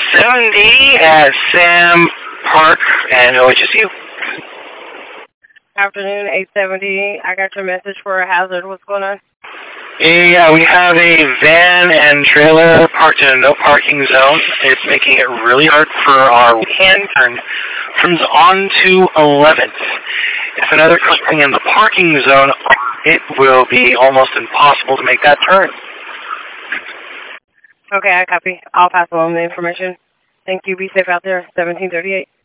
870 at Sam Park and OHSU. Afternoon, 870. I got your message for a hazard. What's going on? Yeah, we have a van and trailer parked in a no parking zone. It's making it really hard for our hand turn. Turns on to 11th. If another car's parking in the parking zone, it will be almost impossible to make that turn. Okay, I copy. I'll pass along the information. Thank you. Be safe out there. 1738.